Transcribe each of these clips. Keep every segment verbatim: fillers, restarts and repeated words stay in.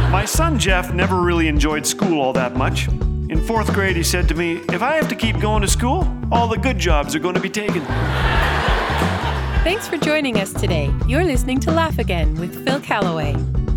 My son Jeff never really enjoyed school all that much. In fourth grade, he said to me, "If I have to keep going to school, all the good jobs are going to be taken." Thanks for joining us today. You're listening to Laugh Again with Phil Callaway.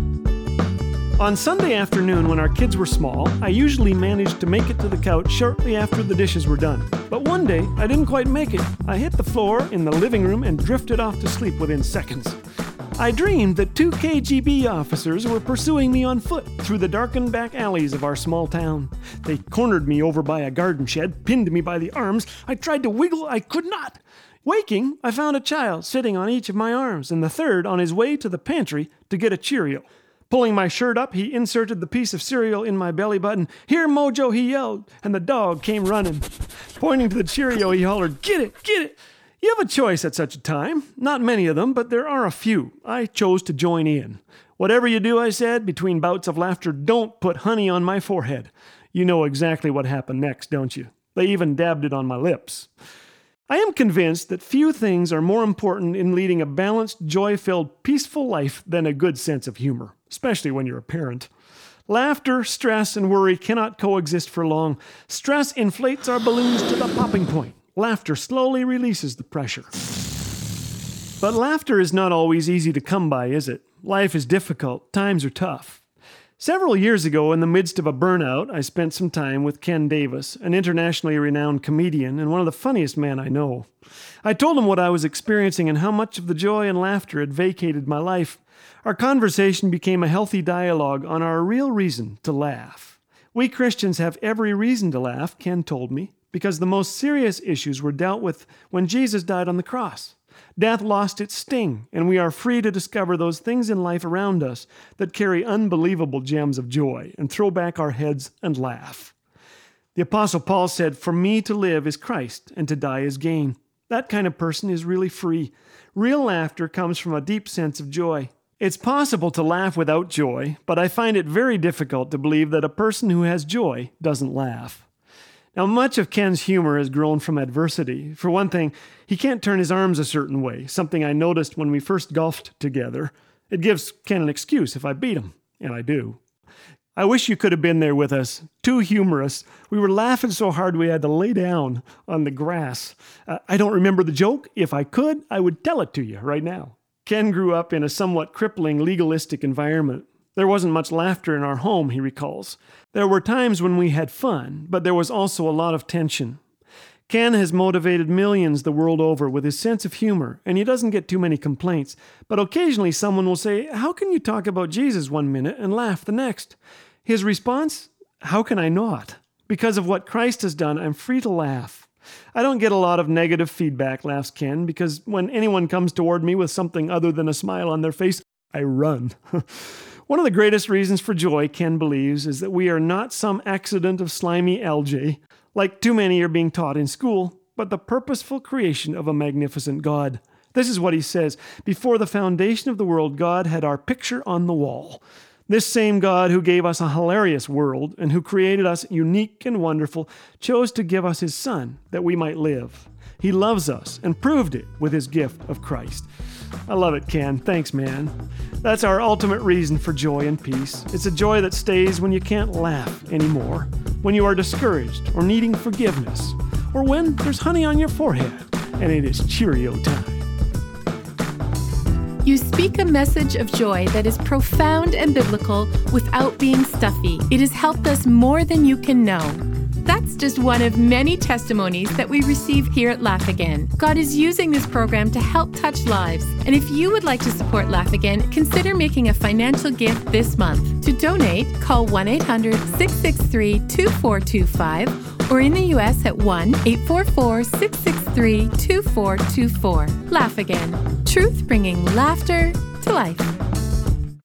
On Sunday afternoon when our kids were small, I usually managed to make it to the couch shortly after the dishes were done. But one day, I didn't quite make it. I hit the floor in the living room and drifted off to sleep within seconds. I dreamed that two K G B officers were pursuing me on foot through the darkened back alleys of our small town. They cornered me over by a garden shed, pinned me by the arms. I tried to wiggle, I could not. Waking, I found a child sitting on each of my arms, and the third on his way to the pantry to get a Cheerio. Pulling my shirt up, he inserted the piece of cereal in my belly button. "Here, Mojo," he yelled, and the dog came running. Pointing to the Cheerio, he hollered, "Get it, get it." You have a choice at such a time. Not many of them, but there are a few. I chose to join in. "Whatever you do," I said, between bouts of laughter, "don't put honey on my forehead." You know exactly what happened next, don't you? They even dabbed it on my lips. I am convinced that few things are more important in leading a balanced, joy-filled, peaceful life than a good sense of humor, especially when you're a parent. Laughter, stress, and worry cannot coexist for long. Stress inflates our balloons to the popping point. Laughter slowly releases the pressure. But laughter is not always easy to come by, is it? Life is difficult. Times are tough. Several years ago, in the midst of a burnout, I spent some time with Ken Davis, an internationally renowned comedian and one of the funniest men I know. I told him what I was experiencing and how much of the joy and laughter had vacated my life. Our conversation became a healthy dialogue on our real reason to laugh. We Christians have every reason to laugh, Ken told me, because the most serious issues were dealt with when Jesus died on the cross. Death lost its sting, and we are free to discover those things in life around us that carry unbelievable gems of joy and throw back our heads and laugh. The Apostle Paul said, "For me to live is Christ, and to die is gain." That kind of person is really free. Real laughter comes from a deep sense of joy. It's possible to laugh without joy, but I find it very difficult to believe that a person who has joy doesn't laugh. Now, much of Ken's humor has grown from adversity. For one thing, he can't turn his arms a certain way, something I noticed when we first golfed together. It gives Ken an excuse if I beat him, and I do. I wish you could have been there with us. Too humorous. We were laughing so hard we had to lay down on the grass. Uh, I don't remember the joke. If I could, I would tell it to you right now. Ken grew up in a somewhat crippling legalistic environment. There wasn't much laughter in our home, he recalls. There were times when we had fun, but there was also a lot of tension. Ken has motivated millions the world over with his sense of humor, and he doesn't get too many complaints. But occasionally someone will say, "How can you talk about Jesus one minute and laugh the next?" His response, "How can I not? Because of what Christ has done, I'm free to laugh." I don't get a lot of negative feedback, laughs Ken, because when anyone comes toward me with something other than a smile on their face, I run. One of the greatest reasons for joy, Ken believes, is that we are not some accident of slimy algae, like too many are being taught in school, but the purposeful creation of a magnificent God. This is what he says: "Before the foundation of the world, God had our picture on the wall." This same God who gave us a hilarious world and who created us unique and wonderful chose to give us his Son that we might live. He loves us and proved it with his gift of Christ. I love it, Ken. Thanks, man. That's our ultimate reason for joy and peace. It's a joy that stays when you can't laugh anymore, when you are discouraged or needing forgiveness, or when there's honey on your forehead and it is Cheerio time. You speak a message of joy that is profound and biblical without being stuffy. It has helped us more than you can know. That's just one of many testimonies that we receive here at Laugh Again. God is using this program to help touch lives. And if you would like to support Laugh Again, consider making a financial gift this month. To donate, call one eight hundred, six six three, two four two five or in the U S at one eight four four, six six three, two four two four. Laugh Again. Truth bringing laughter to life.